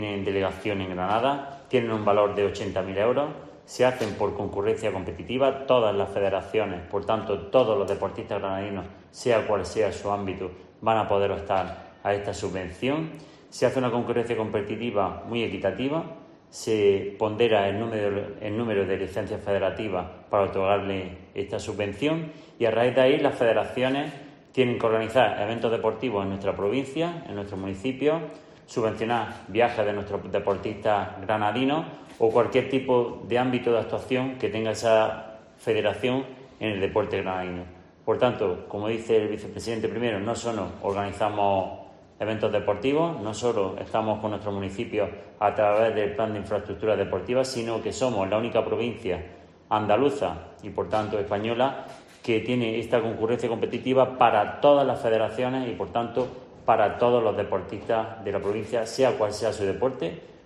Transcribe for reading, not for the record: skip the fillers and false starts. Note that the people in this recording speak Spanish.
tienen delegación en Granada, tienen un valor de 80.000 euros, se hacen por concurrencia competitiva, todas las federaciones, por tanto todos los deportistas granadinos, sea cual sea su ámbito, van a poder optar a esta subvención. Se hace una concurrencia competitiva muy equitativa, se pondera el número de licencias federativas para otorgarle esta subvención y a raíz de ahí las federaciones tienen que organizar eventos deportivos en nuestra provincia, en nuestro municipio, subvencionar viajes de nuestros deportistas granadinos o cualquier tipo de ámbito de actuación que tenga esa federación en el deporte granadino. Por tanto, como dice el vicepresidente primero, no solo organizamos eventos deportivos, no solo estamos con nuestro municipio a través del plan de infraestructuras deportivas, sino que somos la única provincia andaluza y por tanto española que tiene esta concurrencia competitiva para todas las federaciones y por tanto para todos los deportistas de la provincia, sea cual sea su deporte,